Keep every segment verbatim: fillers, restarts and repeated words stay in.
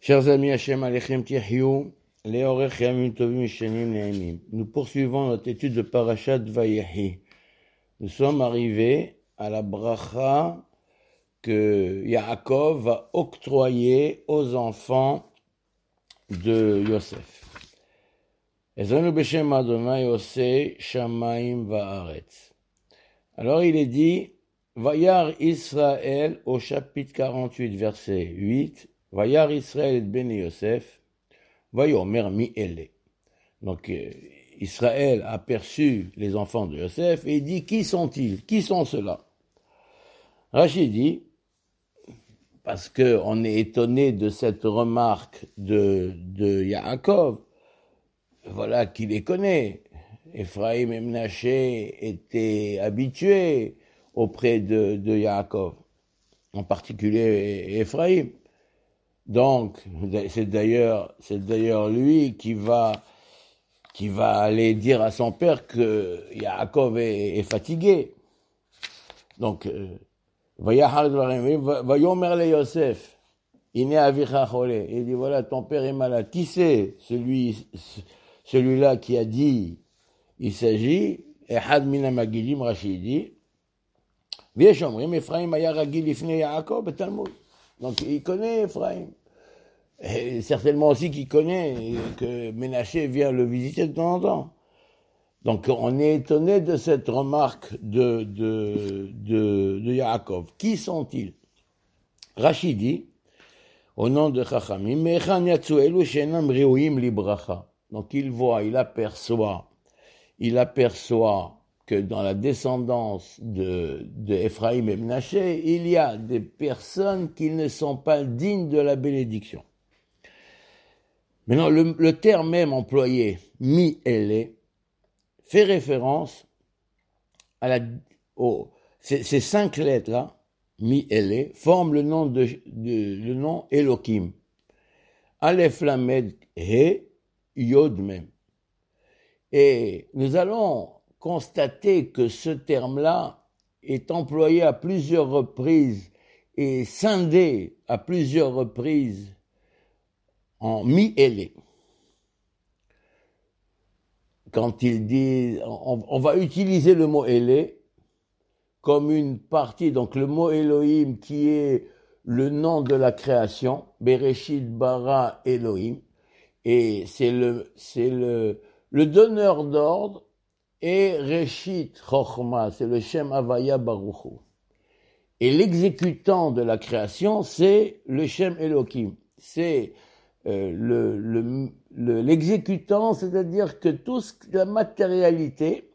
Chers amis, Hashem Alechem Tihyou, Leorech Yamim Tovim Shenim Ne'emim. Nous poursuivons notre étude de Parashat Vayehi. Nous sommes arrivés à la bracha que Yaakov va octroyer aux enfants de Yosef. Ezanu Beshem Adonai Osei Shamaim Va'aretz. Alors il est dit, Vayar Israël au chapitre quarante-huit, verset huit, Vayar Israël et Bene Yosef, Vayomer mi ele. Donc euh, Israël a aperçu les enfants de Yosef et il dit, qui sont-ils? Qui sont ceux-là? Rachid dit, parce qu'on est étonné de cette remarque de, de Yaakov, voilà qu'il les connaît. Ephraïm et Menaché étaient habitués auprès de, de Yaakov, en particulier Ephraïm. Donc, c'est d'ailleurs, c'est d'ailleurs lui qui va, qui va aller dire à son père que Yaakov est, est fatigué. Donc, Vayomer le Yosef, Ine avicha chole. Il dit, voilà, ton père est malade. Qui c'est celui, celui-là qui a dit, il s'agit, Ehad mina magilim Rachidi, Viesh omrim, Ephraim aya ragil lifnei Yaakov betalmud. Donc, il connaît Ephraim. Et certainement aussi qu'il connaît que Ménaché vient le visiter de temps en temps. Donc, on est étonné de cette remarque de, de, de, de Yaakov. Qui sont-ils? Rachid dit, au nom de Chachamim, Mechan yatsu elu shenam reuim libracha. Donc, il voit, il aperçoit, il aperçoit que dans la descendance de, de Ephraim et Menaché, il y a des personnes qui ne sont pas dignes de la bénédiction. Maintenant, le, le terme même employé, mi-ele, fait référence à la, au, ces, ces cinq lettres-là, mi-ele, forment le nom de, de, le nom Elohim. Aleph, Lamed, He, Yod, Mem. Et nous allons constater que ce terme-là est employé à plusieurs reprises et scindé à plusieurs reprises en mi-élé. Quand il dit, on, on va utiliser le mot élé comme une partie, donc le mot Elohim qui est le nom de la création, Bereshit bara Elohim, et c'est le, c'est le, le donneur d'ordre. Et Reshit Chochma, c'est le Shem Havaya Baruch Hu. Et l'exécutant de la création, c'est le Shem Elohim. C'est euh, le, le, le, l'exécutant, c'est-à-dire que toute la matérialité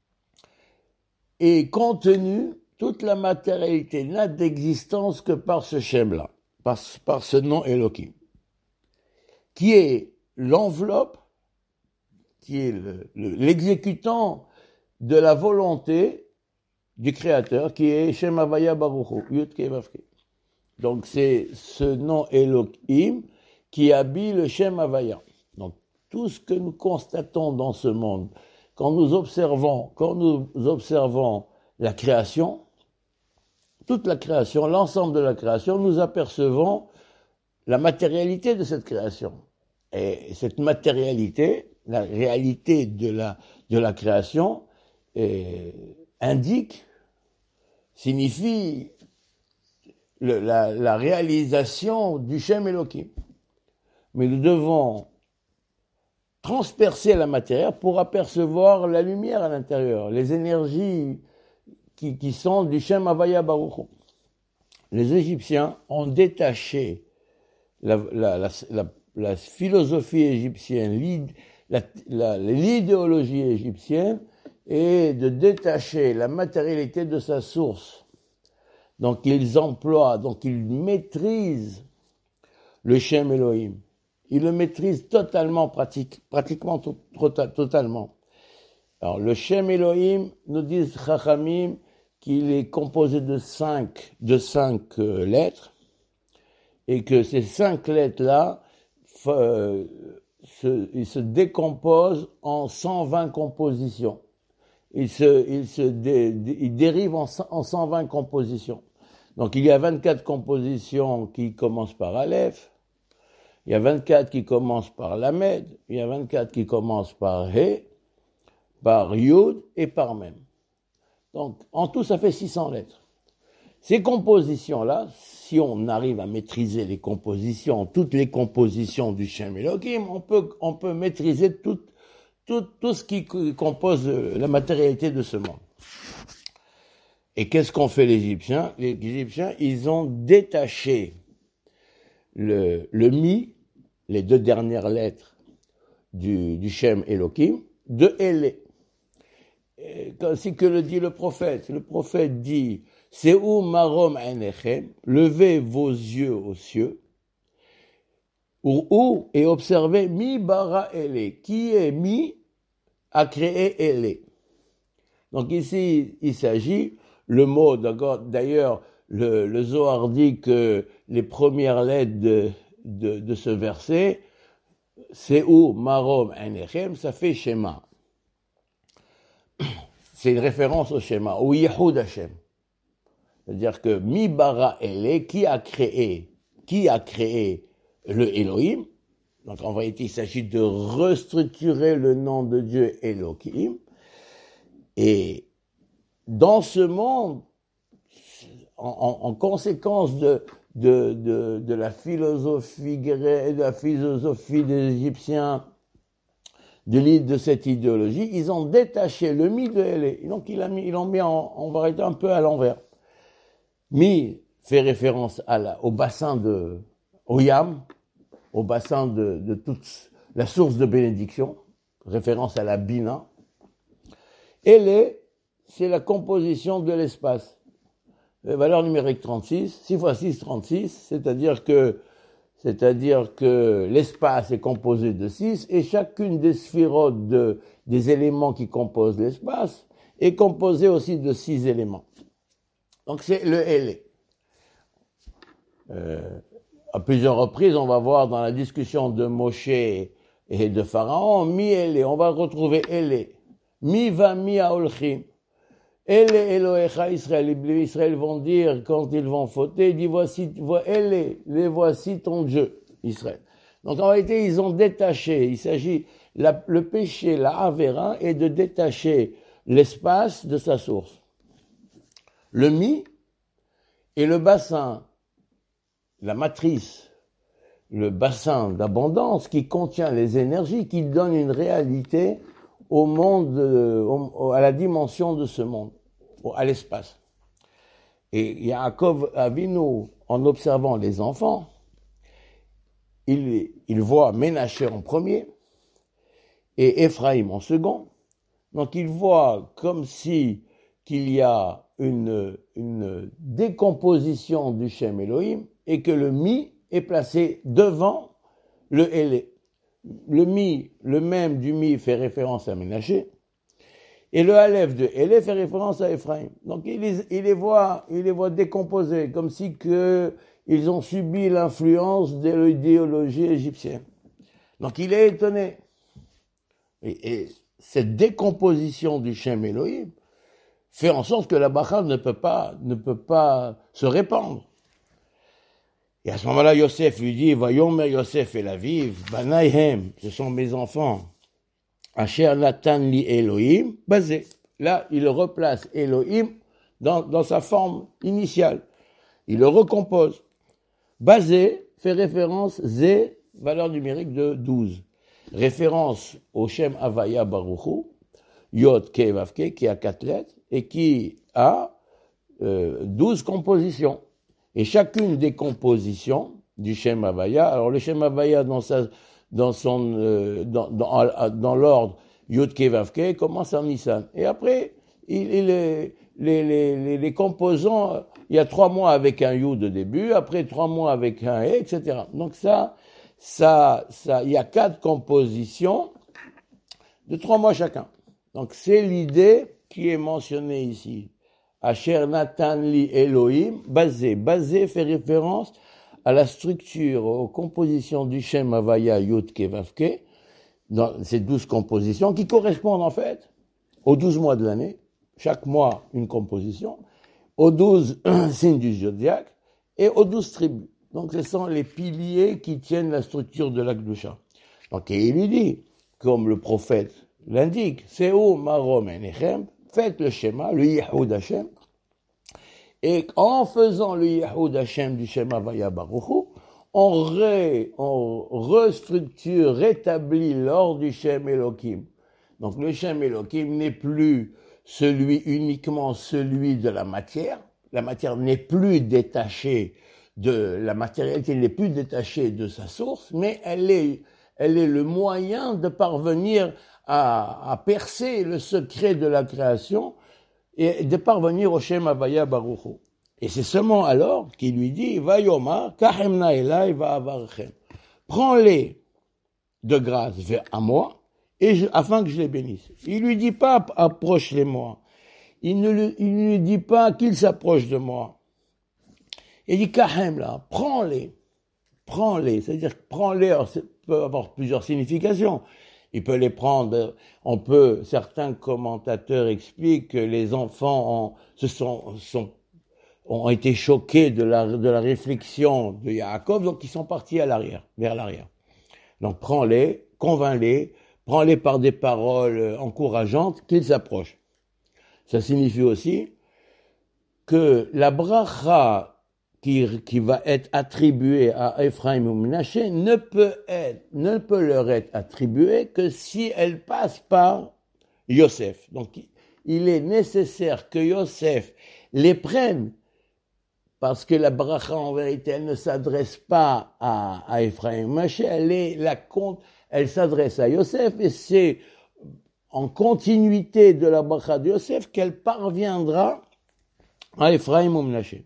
est contenue, toute la matérialité n'a d'existence que par ce Shem-là, par, par ce nom Elohim, qui est l'enveloppe, qui est le, le, l'exécutant de la volonté du Créateur, qui est Shem Havaya Baruch Hu, Yud Kei Vav Kei. Donc c'est ce nom Elohim qui habille le Shem Havaya. Donc tout ce que nous constatons dans ce monde, quand nous observons, quand nous observons la création, toute la création, l'ensemble de la création, nous apercevons la matérialité de cette création. Et cette matérialité, la réalité de la, de la création eh, indique, signifie le, la, la réalisation du Shem Elohim. Mais nous devons transpercer la matière pour apercevoir la lumière à l'intérieur, les énergies qui, qui sont du Shem Havaya Baruch Hu. Les Égyptiens ont détaché la, la, la, la, la philosophie égyptienne, l'idée, La, la, l'idéologie égyptienne est de détacher la matérialité de sa source. Donc ils emploient, donc ils maîtrisent le Shem Elohim. Ils le maîtrisent totalement, pratique, pratiquement to, to, totalement. Alors le Shem Elohim, nous disent Chachamim, qu'il est composé de cinq, de cinq euh, lettres, et que ces cinq lettres-là euh, Se, il se décompose en cent vingt compositions. Il se, il se dé, il dérive en, en cent vingt compositions. Donc il y a vingt-quatre compositions qui commencent par Aleph, Il y a vingt-quatre qui commencent par Lamed, il y a vingt-quatre qui commencent par He, par Yud et par Mem. Donc, en tout, ça fait six cents lettres. Ces compositions-là, si on arrive à maîtriser les compositions, toutes les compositions du Shem Elohim, on peut, on peut maîtriser tout, tout, tout ce qui compose la matérialité de ce monde. Et qu'est-ce qu'ont fait les Égyptiens? Les Égyptiens, ils ont détaché le, le mi, les deux dernières lettres du, du Shem Elohim, de Elé. Ainsi que le dit le prophète. Le prophète dit, c'est où marom enechem, levez vos yeux aux cieux, ou, ou et observez mi bara Elé, qui est mi a créé Elé. Donc ici, il s'agit, le mot, d'ailleurs, le, le Zohar dit que les premières lettres de, de, de ce verset, c'est où marom enechem, ça fait Shema. C'est une référence au schéma, au Yehud Hashem. C'est-à-dire que Mi Bara Elé, qui a créé, qui a créé le Elohim. Donc en vérité, il s'agit de restructurer le nom de Dieu Elohim. Et dans ce monde, en, en, en conséquence de, de, de, de la philosophie grecque, de la philosophie des Égyptiens, de l'idée de cette idéologie, ils ont détaché le mi de Elé. Donc ils l'ont mis, ils l'ont mis en, en vérité un peu à l'envers. Mi fait référence à la, au bassin de, au Yam, au bassin de, de toute la source de bénédiction, référence à la Bina. Elé, c'est la composition de l'espace. La valeur numérique trente-six, six fois six, trente-six, c'est-à-dire que C'est-à-dire que l'espace est composé de six et chacune des sphérotes de, des éléments qui composent l'espace est composée aussi de six éléments. Donc c'est le Elé. Euh, à plusieurs reprises, on va voir dans la discussion de Moshe et de Pharaon, mi Elé, on va retrouver Elé. Mi va mi aolchim. Elé Elohecha Israël, les Israël vont dire, quand ils vont fauter, ils disent, voici, Elé, les voici ton Dieu, Israël. Donc en réalité, ils ont détaché, il s'agit, la, le péché, la Avera, est de détacher l'espace de sa source. Le mi et le bassin, la matrice, le bassin d'abondance qui contient les énergies, qui donne une réalité au monde, au, à la dimension de ce monde, à l'espace. Et Yaakov Avinu, en observant les enfants, il, il voit Ménaché en premier et Ephraïm en second. Donc il voit comme si qu'il y a une, une décomposition du Shem Elohim et que le Mi est placé devant le Elé. Le Mi, le même du Mi fait référence à Ménaché, et le Aleph de Elé fait référence à Ephraïm. Donc il les, il les voit, il les voit décomposés, comme si que ils ont subi l'influence de l'idéologie égyptienne. Donc il est étonné. Et, et cette décomposition du Shem Elohim fait en sorte que la Bacha ne peut pas, ne peut pas se répandre. Et à ce moment-là, Yosef lui dit, Vayomer Yosef et la vive, Banayhem, ce sont mes enfants. Asher Natan li Elohim, basé. Là, il replace Elohim dans, dans sa forme initiale. Il le recompose. Basé fait référence, Zé, valeur numérique de douze. Référence au Shem Havaya Baruchu, Yod Ke Vav Ke, qui a quatre lettres, et qui a euh, douze compositions. Et chacune des compositions du Shem Havaya, alors le Shem Havaya dans sa, dans son, euh, dans, dans, dans l'ordre Yud Ke Vav Ke commence en Nissan. Et après, il, il est, les, les, les, les composants, il y a trois mois avec un Yud de début, après trois mois avec un E, et cetera. Donc ça, ça, ça, il y a quatre compositions de trois mois chacun. Donc c'est l'idée qui est mentionnée ici. Asher Natan li Elohim, basé. Basé fait référence à la structure, aux compositions du Shem Havaya Yud Ke Vav Ke, dans ces douze compositions, qui correspondent en fait aux douze mois de l'année, chaque mois une composition, aux douze signes du zodiaque et aux douze tribus. Donc ce sont les piliers qui tiennent la structure de la Kedusha. Donc et il lui dit, comme le prophète l'indique, c'est où Marom Enechem, faites le schéma, le Yehoud Hashem, et en faisant le Yehoud Hashem du schéma Vaya Baruchu, on, ré, on restructure, rétablit l'ordre du Shem Elohim. Donc le Shem Elohim n'est plus celui uniquement celui de la matière. La matière n'est plus détachée de la matérialité, n'est plus détachée de sa source, mais elle est, elle est le moyen de parvenir à, à percer le secret de la création et de parvenir au Shem Havaya Baruchu. Et c'est seulement alors qu'il lui dit, Vayoma, Kahemna Elai Va'avarchem. Prends-les de grâce vers à moi, et je, afin que je les bénisse. Il lui dit pas, approche-les-moi. Il ne lui, il ne lui dit pas qu'il s'approche de moi. Il dit, Kahem là, prends-les. Prends-les. C'est-à-dire, prends-les, alors, ça peut avoir plusieurs significations. Il peut les prendre, on peut, certains commentateurs expliquent que les enfants ont, se sont, sont, ont été choqués de la, de la réflexion de Yaakov, donc ils sont partis à l'arrière, vers l'arrière. Donc prends-les, convainc-les, prends-les par des paroles encourageantes, qu'ils s'approchent. Ça signifie aussi que la bracha qui, qui va être attribuée à Ephraim ou Menaché ne peut être, ne peut leur être attribuée que si elle passe par Yosef. Donc, il est nécessaire que Yosef les prenne, parce que la bracha, en vérité, elle ne s'adresse pas à, à Ephraim ou Menaché, elle est la compte, elle s'adresse à Yosef, et c'est en continuité de la bracha de Yosef qu'elle parviendra à Ephraim ou Menaché.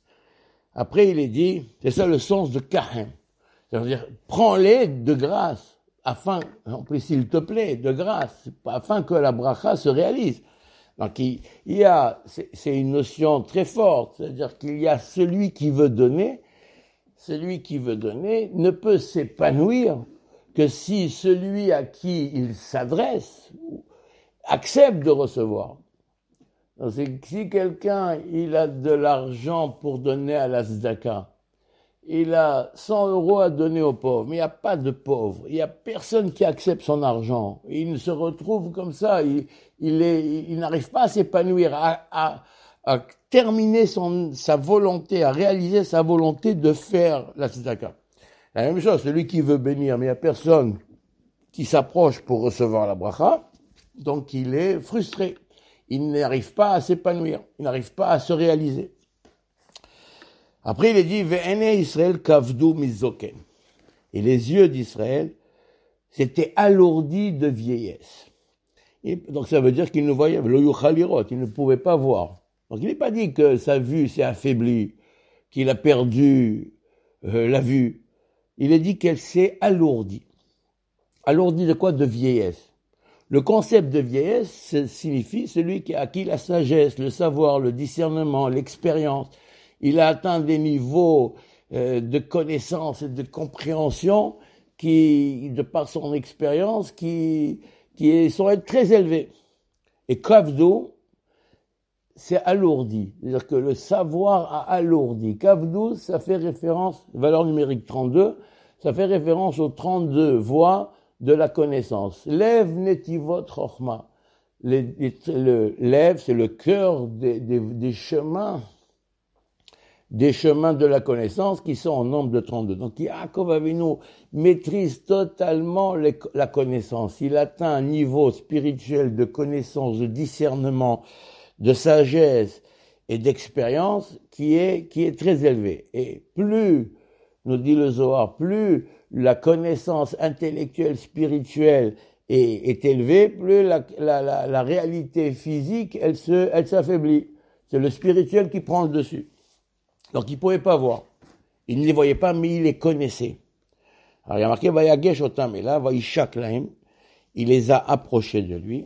Après, il est dit, c'est ça le sens de Kahem. C'est-à-dire, prends-les de grâce, afin, en plus, s'il te plaît, de grâce, afin que la bracha se réalise. Donc, il, il y a, c'est, c'est une notion très forte, c'est-à-dire qu'il y a celui qui veut donner, celui qui veut donner ne peut s'épanouir que si celui à qui il s'adresse accepte de recevoir. Donc, si quelqu'un il a de l'argent pour donner à la tzedaka, il a cent euros à donner aux pauvres, mais il n'y a pas de pauvres, il n'y a personne qui accepte son argent. Il se retrouve comme ça, il, il, est, il n'arrive pas à s'épanouir, à, à, à terminer son, sa volonté, à réaliser sa volonté de faire la tzedaka. La même chose, celui qui veut bénir, mais il n'y a personne qui s'approche pour recevoir la bracha, donc il est frustré. Il n'arrive pas à s'épanouir, il n'arrive pas à se réaliser. Après, il est dit, Ve'ene Israël kavdu mizoken. Et les yeux d'Israël s'étaient alourdis de vieillesse. Et donc ça veut dire qu'il ne voyait, lo yuchal lirot, il ne pouvait pas voir. Donc il n'est pas dit que sa vue s'est affaiblie, qu'il a perdu euh, la vue. Il est dit qu'elle s'est alourdie. Alourdie de quoi? De vieillesse. Le concept de vieillesse signifie celui qui a acquis la sagesse, le savoir, le discernement, l'expérience. Il a atteint des niveaux euh, de connaissance et de compréhension qui, de par son expérience, qui, qui sont très élevés. Et kavdu, c'est alourdi. C'est-à-dire que le savoir a alourdi. Kavdu, ça fait référence, valeur numérique trente-deux, ça fait référence aux trente-deux voies de la connaissance. Lève netivot chokhma. Le, le lève, c'est le cœur des, des, des chemins, des chemins de la connaissance qui sont en nombre de trente-deux. Donc, Yaakov Avinu maîtrise totalement les, la connaissance. Il atteint un niveau spirituel de connaissance, de discernement, de sagesse et d'expérience qui est, qui est très élevé. Et plus, nous dit le Zohar, plus la connaissance intellectuelle, spirituelle est, est élevée, plus la, la, la, la réalité physique, elle se, elle s'affaiblit. C'est le spirituel qui prend le dessus. Donc il ne pouvait pas voir. Il ne les voyait pas, mais il les connaissait. Alors il y a marqué, Vayagesh otam, et là, Vaishak lahem, il les a approchés de lui.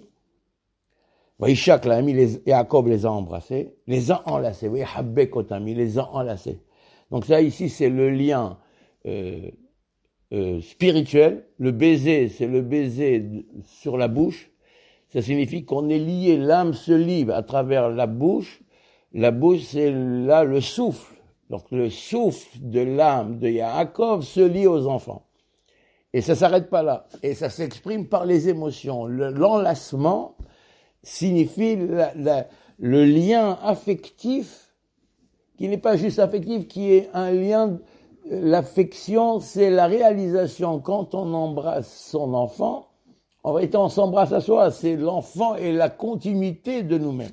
Vaishak lahem, Yaakov les a embrassés, les a enlacés. Vayahabek otam, il les a enlacés. Donc ça ici, c'est le lien euh, Euh, spirituel. Le baiser, c'est le baiser sur la bouche. Ça signifie qu'on est lié, l'âme se lie à travers la bouche. La bouche, c'est là le souffle Donc le souffle de l'âme de Yaakov se lie aux enfants. Et ça s'arrête pas là. Et ça s'exprime par les émotions. Le, l'enlacement signifie la, la, le lien affectif, qui n'est pas juste affectif, qui est un lien. L'affection, c'est la réalisation quand on embrasse son enfant. En vérité, on s'embrasse à soi. C'est l'enfant et la continuité de nous-mêmes.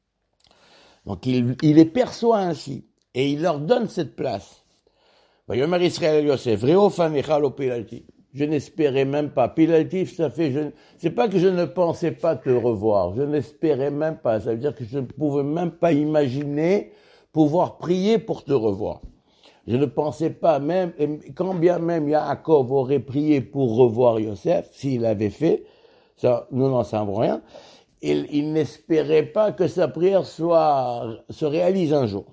Donc il, il les perçoit ainsi. Et il leur donne cette place. Vayomer Israël Yosef, Reo fanecha lo pilalti. Je n'espérais même pas. Pilalti, ça fait, je, c'est pas que je ne pensais pas te revoir. Je n'espérais même pas. Ça veut dire que je ne pouvais même pas imaginer pouvoir prier pour te revoir. Je ne pensais pas même, et quand bien même Yaakov aurait prié pour revoir Yosef, s'il l'avait fait, ça, nous n'en savons rien, il, il n'espérait pas que sa prière soit, se réalise un jour.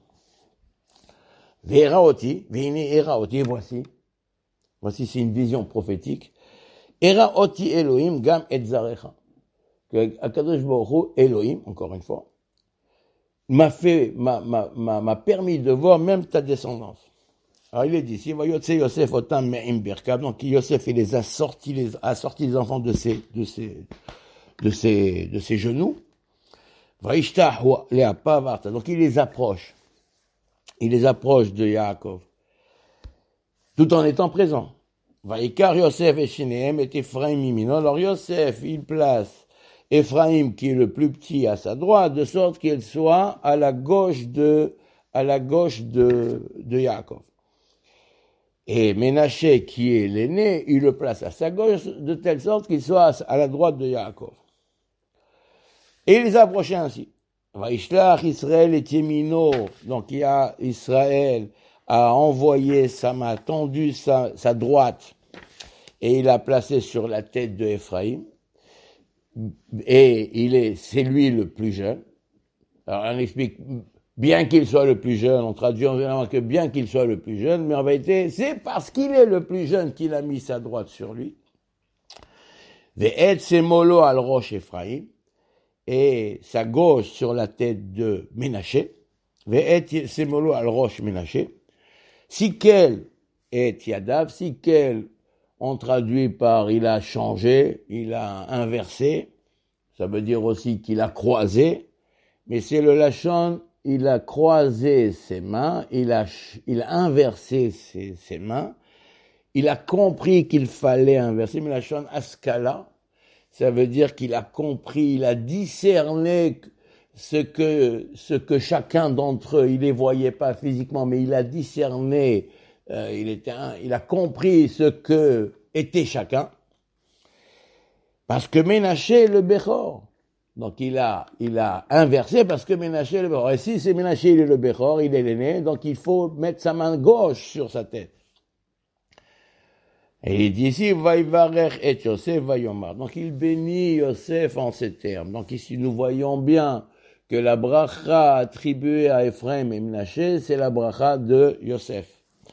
Ve'eraoti, ve'ine eraoti, voici. Voici, c'est une vision prophétique. Eraoti Elohim gam et zarecha. Que Akadosh Baruch Hu, Elohim, encore une fois, m'a fait, m'a, m'a, m'a, m'a permis de voir même ta descendance. Alors il est dit, si Vayotse Yosef otam me'im birkab, donc Yosef, il les a sortis, les, a sorti les enfants de ses, de ses, de ses, de ses genoux. Vayishtah le'apa varta. Donc il les approche. Il les approche de Yaakov, tout en étant présent. Vaikar Yosef et Shinehem et Ephraim Mimino. Alors Yosef, il place Ephraim, qui est le plus petit, à sa droite, de sorte qu'il soit à la gauche de, à la gauche de, de Yaakov. Et Ménaché, qui est l'aîné, il le place à sa gauche, de telle sorte qu'il soit à la droite de Yaakov. Et il les a approchés ainsi. Vaishlach Israël et Yemino, donc il y a Israël a envoyé sa main, tendu sa, sa droite, et il l'a placé sur la tête de Ephraim, et il est, c'est lui le plus jeune. Alors on explique, bien qu'il soit le plus jeune, on traduit en général que bien qu'il soit le plus jeune, mais en vérité, c'est parce qu'il est le plus jeune qu'il a mis sa droite sur lui. Ve'et semolo al rosh Ephraim, et sa gauche sur la tête de Ménaché, ve'et semolo al rosh Ménaché, sikel et yadav, sikel, on traduit par il a changé, il a inversé, ça veut dire aussi qu'il a croisé, mais c'est le lachon, il a croisé ses mains, il a, il a inversé ses, ses mains, il a compris qu'il fallait inverser, mais la lachon askala, ça veut dire qu'il a compris, il a discerné ce que, ce que chacun d'entre eux, il les voyait pas physiquement, mais il a discerné, euh, il était un, il a compris ce que était chacun. Parce que Ménaché est le Béchor. Donc il a, il a inversé parce que Ménaché est le Béchor. Et si c'est Ménaché, il est le Béchor, il est l'aîné, donc il faut mettre sa main gauche sur sa tête. Et il dit ici, Vaïvarech et Yosef Vayomar. Donc il bénit Yosef en ces termes. Donc ici nous voyons bien que la bracha attribuée à Ephraim et Ménaché, c'est la bracha de Yosef.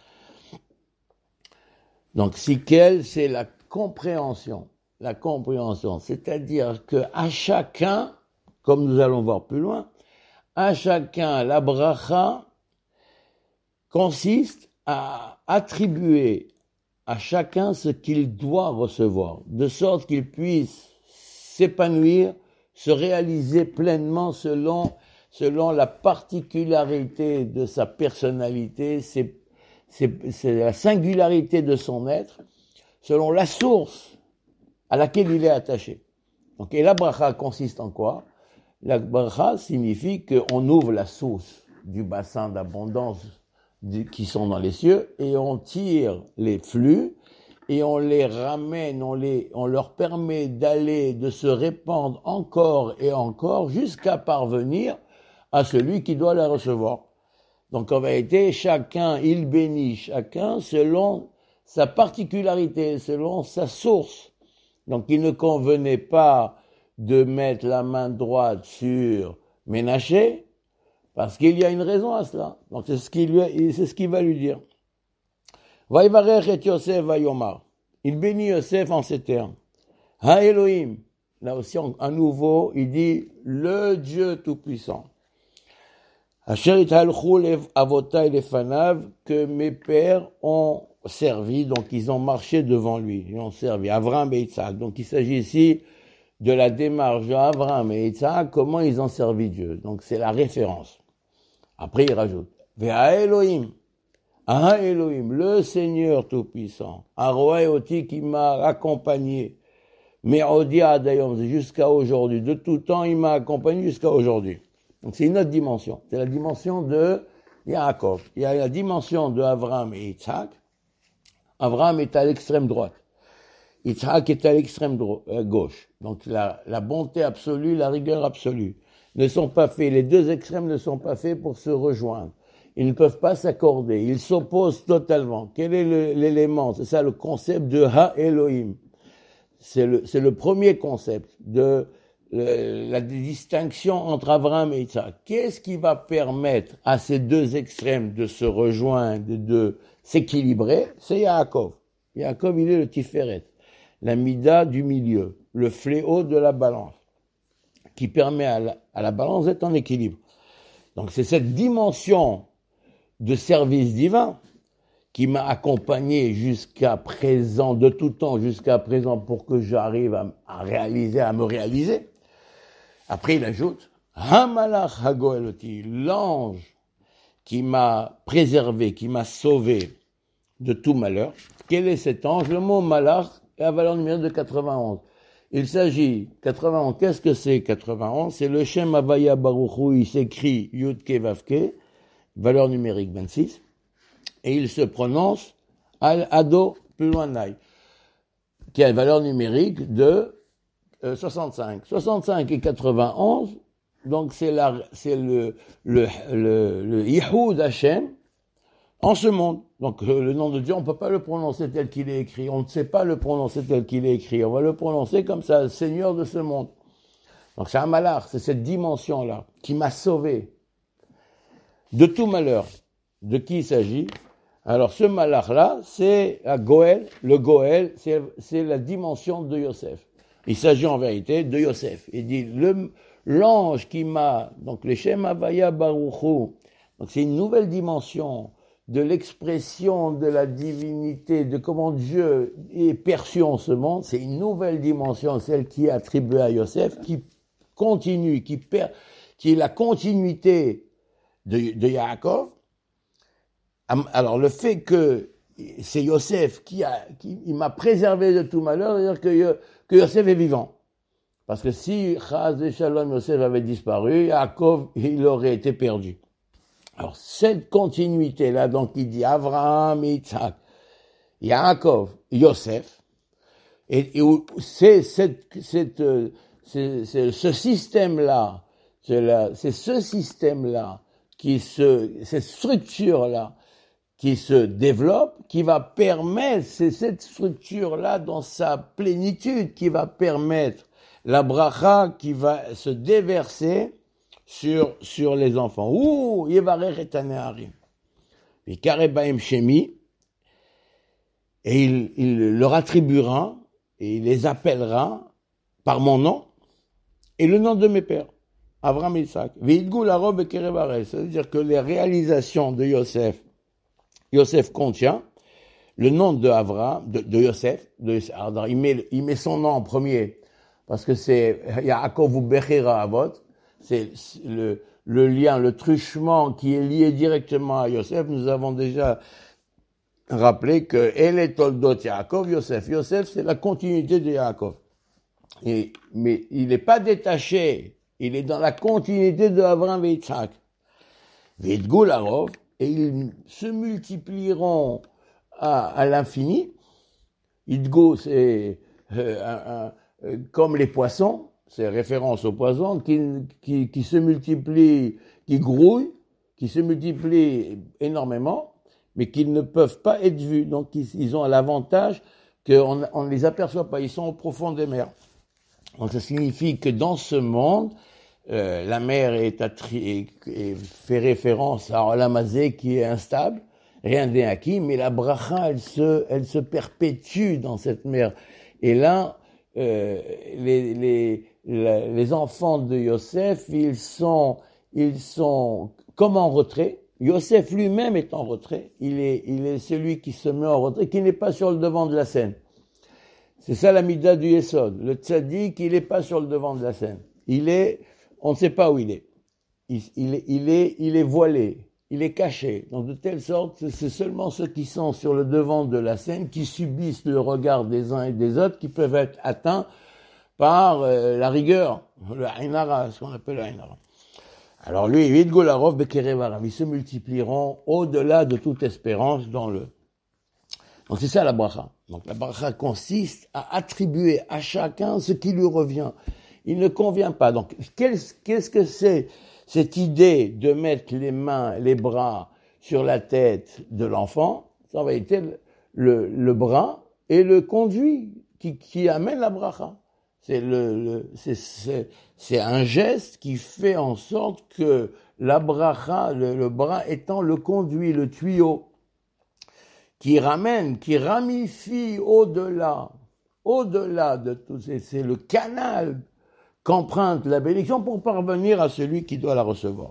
Donc sikel, c'est la compréhension. La compréhension, c'est-à-dire que à chacun, comme nous allons voir plus loin, à chacun, la bracha consiste à attribuer à chacun ce qu'il doit recevoir, de sorte qu'il puisse s'épanouir, se réaliser pleinement selon, selon la particularité de sa personnalité, c'est, c'est, c'est la singularité de son être, selon la source à laquelle il est attaché. Donc, et la bracha consiste en quoi? La bracha signifie qu'on ouvre la source du bassin d'abondance qui sont dans les cieux, et on tire les flux, et on les ramène, on les, on leur permet d'aller, de se répandre encore et encore, jusqu'à parvenir à celui qui doit la recevoir. Donc, en vérité, chacun, il bénit chacun selon sa particularité, selon sa source. Donc, il ne convenait pas de mettre la main droite sur Ménaché, parce qu'il y a une raison à cela. Donc, c'est ce qu'il lui, c'est ce qu'il va lui dire. Vaïvarech et Yosef Vayomar. Il bénit Yosef en ces termes. Ha Elohim. Là aussi, à nouveau, il dit le Dieu Tout-Puissant. Asher ithalchu avotai lefanav, que mes pères ont servi, donc ils ont marché devant lui, ils ont servi, Avraham et Yitzhak. Donc il s'agit ici de la démarche d'Avraham et Yitzhak, comment ils ont servi Dieu. Donc c'est la référence. Après il rajoute, Ve'a Elohim, Ah Elohim, le Seigneur Tout-Puissant, Aroa Oti qui m'a accompagné, Me'odia Adayom, jusqu'à aujourd'hui, de tout temps il m'a accompagné jusqu'à aujourd'hui. Donc c'est une autre dimension, c'est la dimension de Yaakov. Il y a la dimension de Avraham et Yitzhak. Avraham est à l'extrême droite, Yitzhak est à l'extrême dro- euh, gauche. Donc la, la bonté absolue, la rigueur absolue ne sont pas faits, les deux extrêmes ne sont pas faits pour se rejoindre. Ils ne peuvent pas s'accorder, ils s'opposent totalement. Quel est le, l'élément? C'est ça le concept de Ha-Elohim. C'est le, c'est le premier concept de le, la distinction entre Avraham et Yitzhak. Qu'est-ce qui va permettre à ces deux extrêmes de se rejoindre, de, de s'équilibrer? C'est Yaakov. Yaakov, il est le Tiferet, la Mida du milieu, le fléau de la balance, qui permet à la, à la balance d'être en équilibre. Donc c'est cette dimension de service divin qui m'a accompagné jusqu'à présent, de tout temps jusqu'à présent, pour que j'arrive à, à réaliser, à me réaliser. Après, il ajoute, Hamalach Hagoeloti, l'ange qui m'a préservé, qui m'a sauvé de tout malheur. Quel est cet ange? Le mot malach est à valeur numérique de quatre-vingt-onze. Il s'agit, quatre-vingt-onze, qu'est-ce que c'est quatre-vingt-onze? C'est le Shem Havaya Baruch Hu, il s'écrit Yud Ke Vav Ke, valeur numérique vingt-six, et il se prononce Al Ado plus loin Naï, qui a une valeur numérique de euh, soixante-cinq. soixante-cinq et quatre-vingt-onze, donc c'est, la, c'est le, le, le, le Yihoud Hashem en ce monde. Donc euh, le nom de Dieu, on ne peut pas le prononcer tel qu'il est écrit, on ne sait pas le prononcer tel qu'il est écrit, on va le prononcer comme ça, Seigneur de ce monde. Donc c'est un malheur, c'est cette dimension-là qui m'a sauvé de tout malheur. De qui il s'agit? Alors ce malheur-là, c'est la Goël, le Goël, c'est, c'est la dimension de Yosef. Il s'agit en vérité de Yosef. Il dit, le, l'ange qui m'a, donc le Shem Havaya Baruch Hu, donc c'est une nouvelle dimension de l'expression de la divinité, de comment Dieu est perçu en ce monde, c'est une nouvelle dimension, celle qui est attribuée à Yosef, qui continue, qui, per, qui est la continuité de, de Yaakov. Alors le fait que c'est Yosef qui, a, qui il m'a préservé de tout malheur, c'est-à-dire que, que Yosef est vivant. Parce que si Chaz et Shalom Yosef avait disparu, Yaakov, il aurait été perdu. Alors cette continuité-là, donc il dit Avraham, Yitzhak, Yaakov, Yosef, et, et c'est, cette, cette, c'est, c'est ce système-là, c'est, la, c'est ce système-là, qui se, cette structure-là, qui se développe, qui va permettre, c'est cette structure-là dans sa plénitude qui va permettre la bracha qui va se déverser sur, sur les enfants. Ouh, Yevarech et Taneharim. Et Karebaim Shemi, et il, il leur attribuera, et il les appellera par mon nom, et le nom de mes pères. Avraham et Isaac. Veidgou la robe et Kerevarech. C'est-à-dire que les réalisations de Yosef, Yosef contient le nom de Avraham, de, de Yosef, de, alors il met, il met son nom en premier, parce que c'est Yaakov ou Bechira Avot, c'est le, le lien, le truchement qui est lié directement à Yosef. Nous avons déjà rappelé que El et Toldot Yaakov, Yosef. Yosef, c'est la continuité de Yaakov. Et, mais il n'est pas détaché, il est dans la continuité de Avraham et Yitzhak. Veidgou la robe, et ils se multiplieront à, à l'infini. Idgo, c'est euh, un, un, comme les poissons, c'est référence aux poissons, qui, qui, qui se multiplient, qui grouillent, qui se multiplient énormément, mais qui ne peuvent pas être vus. Donc ils, ils ont l'avantage qu'on ne les aperçoit pas, ils sont au profond des mers. Donc ça signifie que dans ce monde, Euh, la mer est, attri- est, est fait référence à Olamazé qui est instable, rien n'est acquis, mais la bracha, elle se, elle se perpétue dans cette mer. Et là, euh, les, les, les, les enfants de Yosef, ils sont, ils sont comme en retrait. Yosef lui-même est en retrait. Il est, il est celui qui se met en retrait, qui n'est pas sur le devant de la scène. C'est ça la mida du Yesod. Le tzaddik, il n'est pas sur le devant de la scène. Il est, on ne sait pas où il est. Il, il est, il est, il est voilé. Il est caché. Donc de telle sorte que c'est seulement ceux qui sont sur le devant de la scène qui subissent le regard des uns et des autres qui peuvent être atteints par euh, la rigueur, le Ainara, ce qu'on appelle le Ainara. Alors lui, huit Golarov, Bekerevarav, ils se multiplieront au-delà de toute espérance dans le... Donc c'est ça la bracha. Donc la bracha consiste à attribuer à chacun ce qui lui revient. Il ne convient pas. Donc qu'est-ce que c'est cette idée de mettre les mains, les bras sur la tête de l'enfant? Ça va être le, le, le bras et le conduit qui, qui amène la bracha. C'est, le, le, c'est, c'est, c'est un geste qui fait en sorte que la bracha, le, le bras étant le conduit, le tuyau, qui ramène, qui ramifie au-delà, au-delà de tout, c'est, c'est le canal qu'emprunte la bénédiction pour parvenir à celui qui doit la recevoir.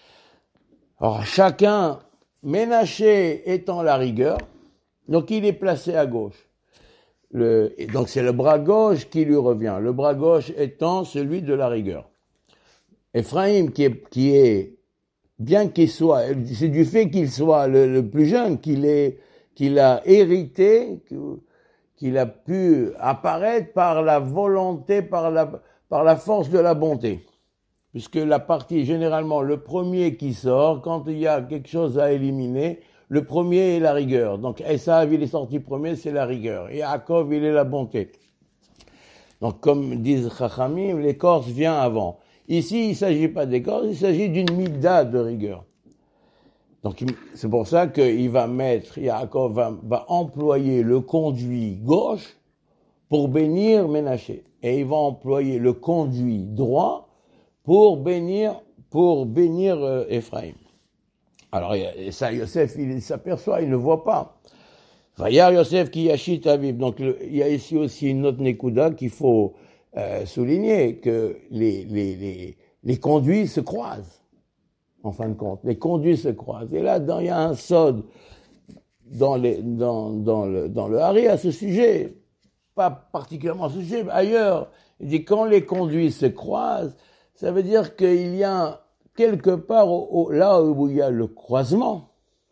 Alors chacun, Ménaché étant la rigueur, donc il est placé à gauche. Le, et donc c'est le bras gauche qui lui revient, le bras gauche étant celui de la rigueur. Ephraim qui est, qui est bien qu'il soit, c'est du fait qu'il soit le, le plus jeune, qu'il est, qu'il a hérité, qu'il a pu apparaître par la volonté, par la, par la force de la bonté. Puisque la partie, généralement, le premier qui sort, quand il y a quelque chose à éliminer, le premier est la rigueur. Donc, Esav, il est sorti premier, c'est la rigueur. Et Yaakov, il est la bonté. Donc, comme disent Chachamim, l'écorce vient avant. Ici, il ne s'agit pas d'écorce, il s'agit d'une mida de rigueur. Donc, c'est pour ça qu'il va mettre, Yaakov va, va employer le conduit gauche pour bénir Ménaché. Et il va employer le conduit droit pour bénir, pour bénir euh, Ephraim. Alors, et ça, Yosef, il s'aperçoit, il ne voit pas. Vayar Yosef qui yachit aviv. Donc, le, il y a ici aussi une autre nekuda qu'il faut euh, souligner, que les, les, les, les conduits se croisent, en fin de compte. Les conduits se croisent. Et là, dans, il y a un sod dans, les, dans, dans, le, dans le Hari à ce sujet, pas particulièrement à ce sujet, mais ailleurs. Il dit, quand les conduits se croisent, ça veut dire qu'il y a quelque part, au, au, là où il y a le croisement,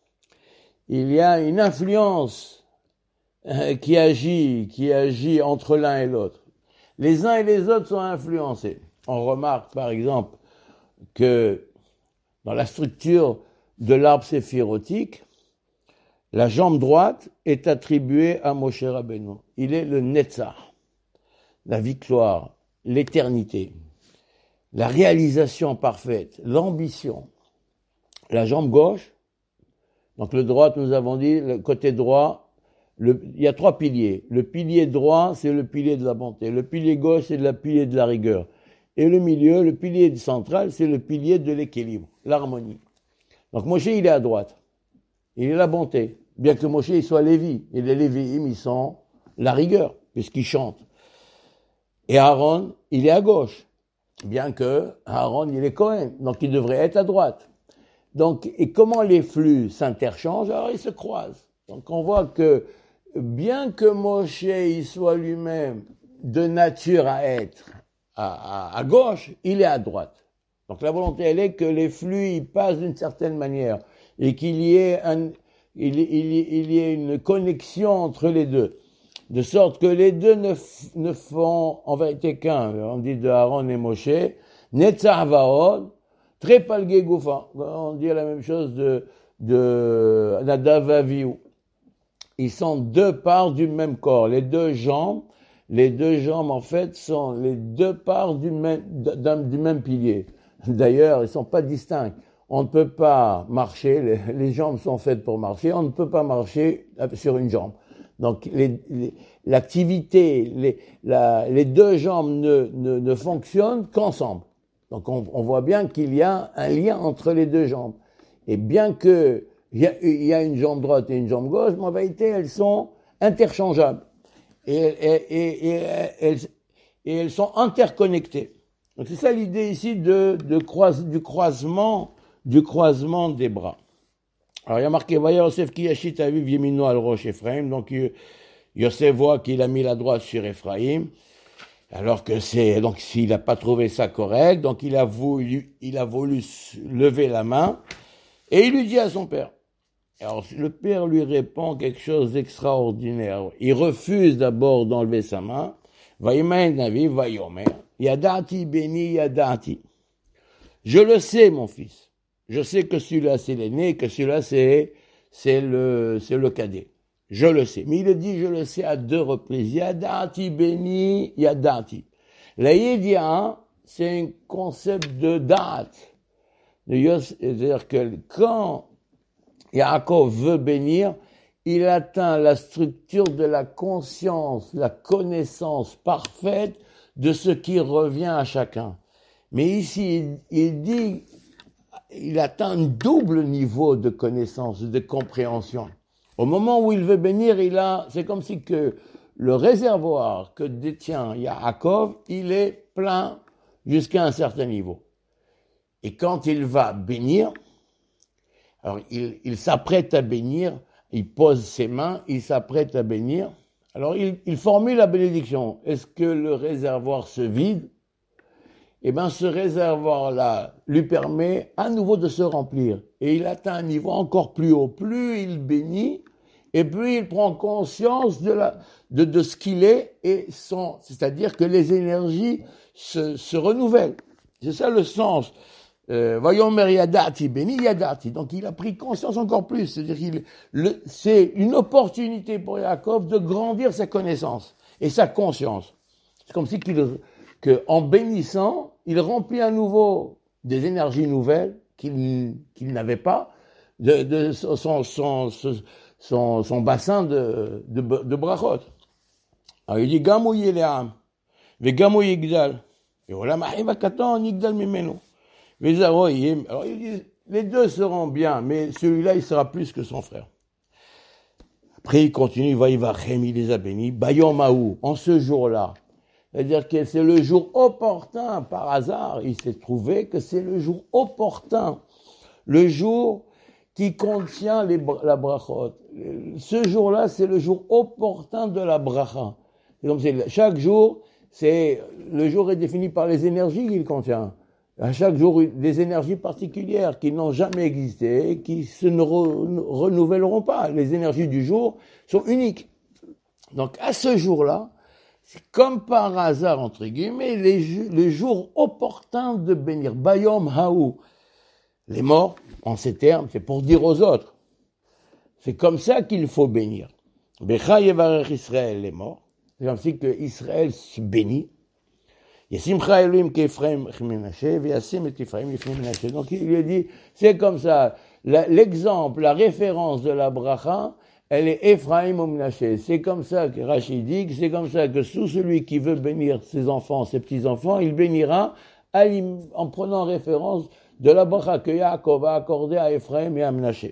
il y a une influence euh, qui agit, qui agit entre l'un et l'autre. Les uns et les autres sont influencés. On remarque, par exemple, que dans la structure de l'arbre séphirotique, la jambe droite est attribuée à Moshe Rabbeinu. Il est le Netzach, la victoire, l'éternité, la réalisation parfaite, l'ambition. La jambe gauche, donc le droit, nous avons dit, le côté droit, le, il y a trois piliers. Le pilier droit, c'est le pilier de la bonté. Le pilier gauche, c'est le pilier de la rigueur. Et le milieu, le pilier central, c'est le pilier de l'équilibre, l'harmonie. Donc Moshe, il est à droite. Il est la bonté. Bien que Moshe, il soit Lévi. Et les Lévi'im, ils sont la rigueur, puisqu'ils chantent. Et Aaron, il est à gauche. Bien que Aaron, il est Cohen, donc il devrait être à droite. Donc, et comment les flux s'interchangent? Alors, ils se croisent. Donc, on voit que, bien que Moshe, il soit lui-même de nature à être à, à, à gauche, il est à droite. Donc, la volonté, elle est que les flux, ils passent d'une certaine manière et qu'il y ait un, il, il, il y ait une connexion entre les deux. De sorte que les deux ne, ne font en vérité qu'un. On dit de Aaron et Moshe, Netzach Vaod, Trepalge Goufa. On dit la même chose de, de Nadav Avihu. Ils sont deux parts du même corps. Les deux jambes, les deux jambes en fait sont les deux parts du même, d'un, du même pilier. D'ailleurs, ils sont pas distincts. On ne peut pas marcher, les, les jambes sont faites pour marcher, on ne peut pas marcher sur une jambe. Donc, les, les, l'activité, les, la, les deux jambes ne, ne, ne fonctionnent qu'ensemble. Donc, on, on voit bien qu'il y a un lien entre les deux jambes. Et bien que il y a, il y a une jambe droite et une jambe gauche, mais en vérité, elles sont interchangeables. Et, et, et, et, elles, et elles sont interconnectées. Donc, c'est ça l'idée ici de, de croise, du croisement du croisement des bras. Alors il y a marqué, Vaya Yosef ki yashit aviv yemino al rosh Ephraim, donc Yosef voit qu'il a mis la droite sur Ephraim, alors que c'est, donc s'il n'a pas trouvé ça correct, donc il a voulu, il a voulu lever la main, et il lui dit à son père. Alors le père lui répond quelque chose d'extraordinaire. Il refuse d'abord d'enlever sa main. Vayimain Navi, Vayomer, Yadati Beni Yadati. Je le sais, mon fils. Je sais que celui-là c'est l'aîné, que celui-là c'est, c'est le, c'est le cadet. Je le sais. Mais il le dit, je le sais à deux reprises. Yadati Beni Yadati. La Yedia, c'est un concept de date. C'est-à-dire que quand Yaakov veut bénir, il atteint la structure de la conscience, la connaissance parfaite de ce qui revient à chacun. Mais ici, il, il dit, il atteint un double niveau de connaissance, de compréhension. Au moment où il veut bénir, il a, c'est comme si que le réservoir que détient Yaakov, il est plein jusqu'à un certain niveau. Et quand il va bénir, alors il, il s'apprête à bénir, il pose ses mains, il s'apprête à bénir. Alors il, il formule la bénédiction. Est-ce que le réservoir se vide? Eh bien, ce réservoir-là lui permet à nouveau de se remplir. Et il atteint un niveau encore plus haut. Plus il bénit, et plus il prend conscience de, la, de, de ce qu'il est, et son, c'est-à-dire que les énergies se, se renouvellent. C'est ça le sens. Euh, voyons, Mer Yadati, béni Yadati. Donc il a pris conscience encore plus. C'est-à-dire qu'il, le, c'est une opportunité pour Yaakov de grandir sa connaissance et sa conscience. C'est comme si qu'il, que, en bénissant, il remplit à nouveau des énergies nouvelles qu'il, qu'il n'avait pas, de, de son, son, son, son, son bassin de, de, de brachot. Alors il dit, Gamou Yeleam, ve Gamou Yigdal, et voilà, Mahim Akaton, Yigdal Mimenu. Alors il dit, les deux seront bien, mais celui-là, il sera plus que son frère. Après, il continue, il va, il va, il les a bénis, Bayom Maou, en ce jour-là. C'est-à-dire que c'est le jour opportun, par hasard, il s'est trouvé que c'est le jour opportun, le jour qui contient les, la brachot. Ce jour-là, c'est le jour opportun de la bracha. C'est comme c'est, chaque jour, c'est, le jour est défini par les énergies qu'il contient. À chaque jour, des énergies particulières qui n'ont jamais existé, qui se ne re, renouvelleront pas. Les énergies du jour sont uniques. Donc, à ce jour-là, c'est comme par hasard, entre guillemets, les, le jour opportun de bénir. Bayom Haou. Les morts, en ces termes, c'est pour dire aux autres. C'est comme ça qu'il faut bénir. Becha yevarech Israël, les morts. C'est comme si que Israël se bénit. Yasimcha Elohim k'Ephraim Menashe, v'yasim et Ephraim Ephraim Menashe. Donc il lui a dit, c'est comme ça. La, l'exemple, la référence de la bracha, elle est Ephraim ou Menashe. C'est comme ça que Rachid dit, c'est comme ça que sous celui qui veut bénir ses enfants, ses petits-enfants, il bénira en prenant référence de la bracha que Yaakov a accordée à Ephraim et à Menashe.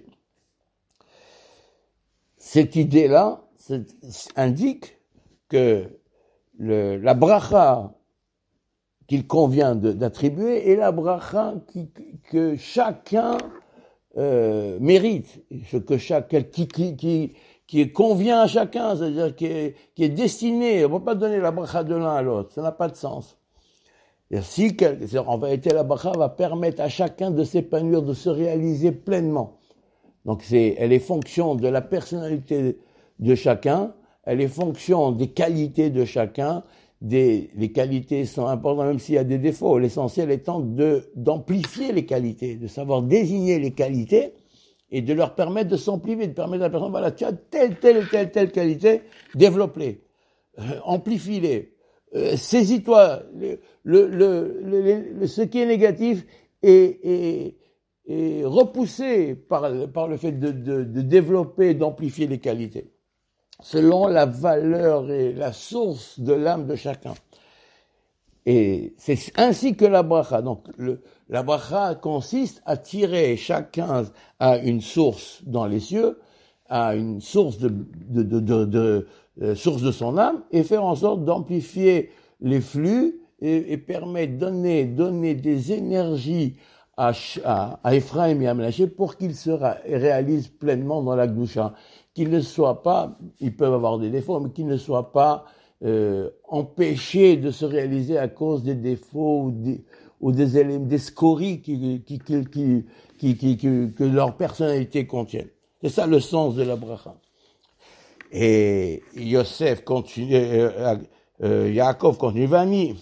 Cette idée-là indique que le, la bracha qu'il convient de, d'attribuer et la bracha qui, que chacun euh, mérite, que chacun qui, qui, qui, qui convient à chacun, c'est-à-dire qui est, qui est destiné. On ne peut pas donner la bracha de l'un à l'autre, ça n'a pas de sens. Et si, en vérité, la bracha va permettre à chacun de s'épanouir, de se réaliser pleinement. Donc c'est, elle est fonction de la personnalité de chacun, elle est fonction des qualités de chacun. Des, les qualités sont importantes même s'il y a des défauts. L'essentiel étant de, d'amplifier les qualités, de savoir désigner les qualités et de leur permettre de s'amplifier, de permettre à la personne, voilà, tu as telle, telle, telle, telle qualité, développe-les, euh, amplifie-les, euh, saisis-toi, le, le, le, le, le, ce qui est négatif est, est, est repoussé par, par le fait de, de, de développer, d'amplifier les qualités, selon la valeur et la source de l'âme de chacun. Et c'est ainsi que la bracha. Donc, le, la bracha consiste à tirer chacun à une source dans les cieux, à une source de, de, de, de, de, de source de son âme, et faire en sorte d'amplifier les flux et, et permettre de donner, donner des énergies à, à, à Ephraim et à Menaché pour qu'ils se réalisent pleinement dans la Gdusha. Qu'ils ne soient pas, ils peuvent avoir des défauts, mais qu'ils ne soient pas euh, empêchés de se réaliser à cause des défauts ou des, ou des éléments, des scories qui, qui, qui, qui, qui, qui, qui, que leur personnalité contiennent. C'est ça le sens de la bracha. Et Yosef continue, euh, euh, Yaakov continue, Vani.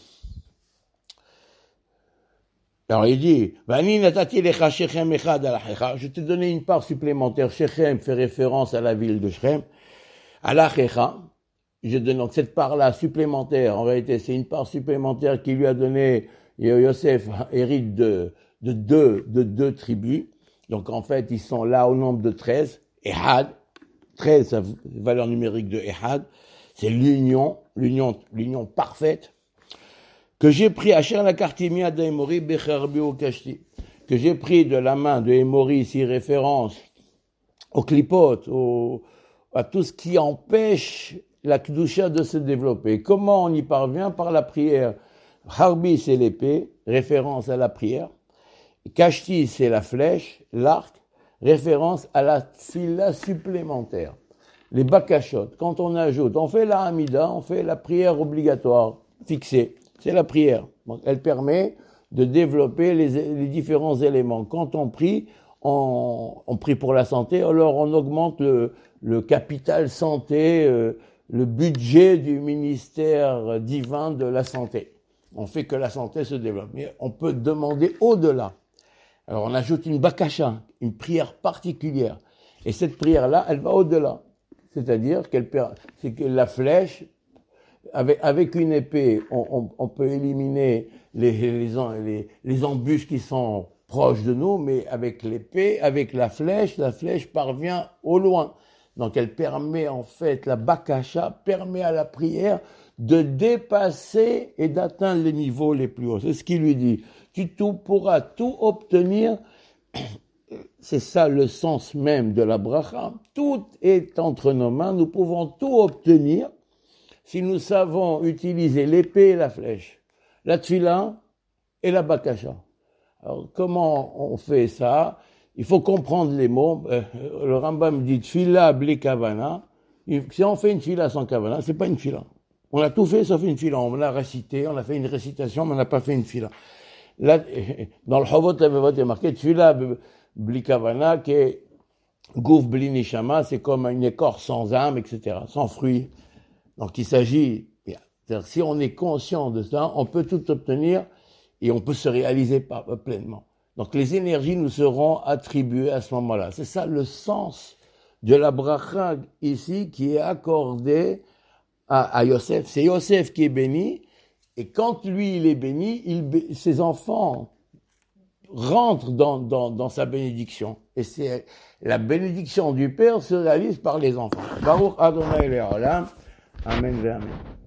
Alors il dit, Vani natati lecha Shechem echad al achecha. Je t'ai donné une part supplémentaire. Shechem fait référence à la ville de Shechem. Al achecha. Je donne donc cette part-là supplémentaire. En réalité, c'est une part supplémentaire qui lui a donné Yosef hérite de, de deux, de deux tribus. Donc en fait, ils sont là au nombre de treize. Ehad. treize, sa valeur numérique de Ehad. C'est l'union, l'union, l'union parfaite. Que j'ai pris à Cher la Kartimia d'Emori Becharbi au Kashti, que j'ai pris de la main de Emori, ici référence au clipote, au, à tout ce qui empêche la Kedusha de se développer. Comment on y parvient? Par la prière. Harbi, c'est l'épée, référence à la prière. Kashti, c'est la flèche, l'arc, référence à la tfila supplémentaire. Les bakashot, quand on ajoute, on fait la Hamida, on fait la prière obligatoire, fixée. C'est la prière. Donc, elle permet de développer les, les différents éléments. Quand on prie, on, on prie pour la santé, alors on augmente le, le capital santé, euh, le budget du ministère divin de la santé. On fait que la santé se développe. Mais on peut demander au-delà. Alors on ajoute une bakasha, une prière particulière. Et cette prière-là, elle va au-delà. C'est-à-dire qu'elle c'est que la flèche, Avec, avec une épée, on, on, on peut éliminer les, les, les, les embûches qui sont proches de nous, mais avec l'épée, avec la flèche, la flèche parvient au loin. Donc elle permet en fait, la bakasha permet à la prière de dépasser et d'atteindre les niveaux les plus hauts. C'est ce qu'il lui dit. Tu tout, pourras tout obtenir. C'est ça le sens même de la bracha. Tout est entre nos mains. Nous pouvons tout obtenir si nous savons utiliser l'épée et la flèche, la tfila et la bakasha. Alors, comment on fait ça? Il faut comprendre les mots. Euh, le Rambam dit tfila bli kavana. Si on fait une tfila sans kavana, c'est pas une tfila. On a tout fait sauf une tfila. On l'a récité, on a fait une récitation, mais on n'a pas fait une tfila. Là, dans le Chovot Levavot, il y a marqué tfila bli kavana, qui est gouf bli nishama, c'est comme une écorce sans âme, et cetera, sans fruits. Donc il s'agit, c'est-à-dire, si on est conscient de ça, on peut tout obtenir et on peut se réaliser par, pleinement. Donc les énergies nous seront attribuées à ce moment-là. C'est ça le sens de la bracha ici qui est accordée à, à Yosef. C'est Yosef qui est béni et quand lui il est béni, il, ses enfants rentrent dans, dans, dans sa bénédiction. Et c'est la bénédiction du Père se réalise par les enfants. Baruch Adonai Le'olam. Amen, amen.